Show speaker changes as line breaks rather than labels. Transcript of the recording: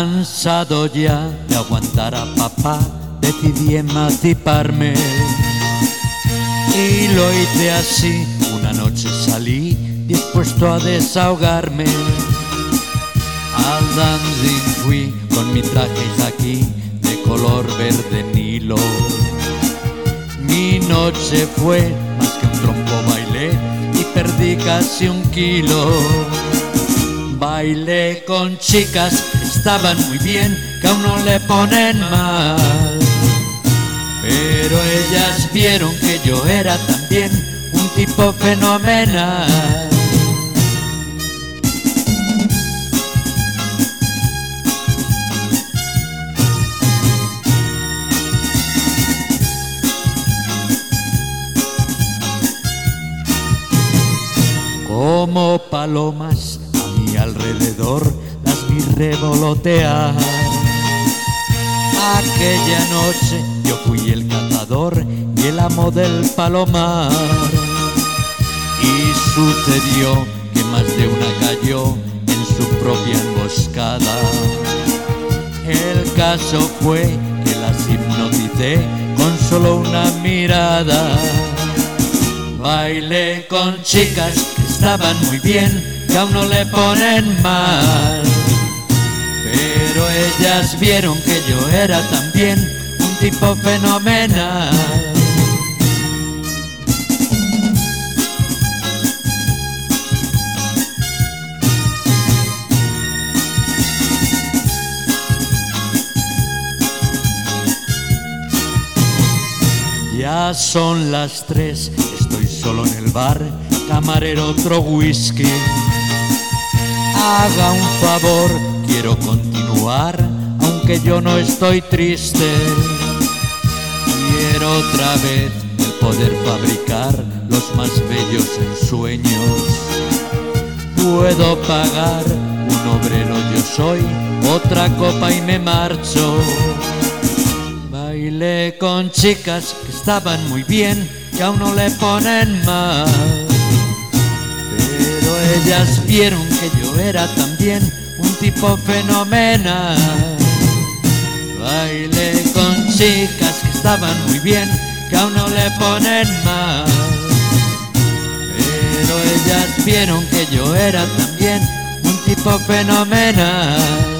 Cansado ya de aguantar a papá, decidí emanciparme. Y lo hice así, una noche salí dispuesto a desahogarme. Al dancing fui con mi traje aquí de color verde Nilo. Mi noche fue más que un trompo, bailé y perdí casi 1 kilo. Bailé con chicas que estaban muy bien, que a uno le ponen mal, pero ellas vieron que yo era también un tipo fenomenal. Como palomas a mi alrededor las vi revolotear. Aquella noche yo fui el cazador y el amo del palomar. Y sucedió que más de una cayó en su propia emboscada. El caso fue que las hipnoticé con solo una mirada. Bailé con chicas que estaban muy bien, que a uno le ponen mal, pero ellas vieron que yo era también un tipo fenomenal. Ya son las 3, estoy solo en el bar, camarero, otro whisky. Haga un favor, quiero continuar, aunque yo no estoy triste. Quiero otra vez el poder fabricar los más bellos ensueños. Puedo pagar, un obrero yo soy, otra copa y me marcho. Bailé con chicas que estaban muy bien, que a uno le ponen mal, pero ellas vieron que yo era también un tipo fenomenal. Bailé con chicas que estaban muy bien, que a uno le ponen mal, pero ellas vieron que yo era también un tipo fenomenal.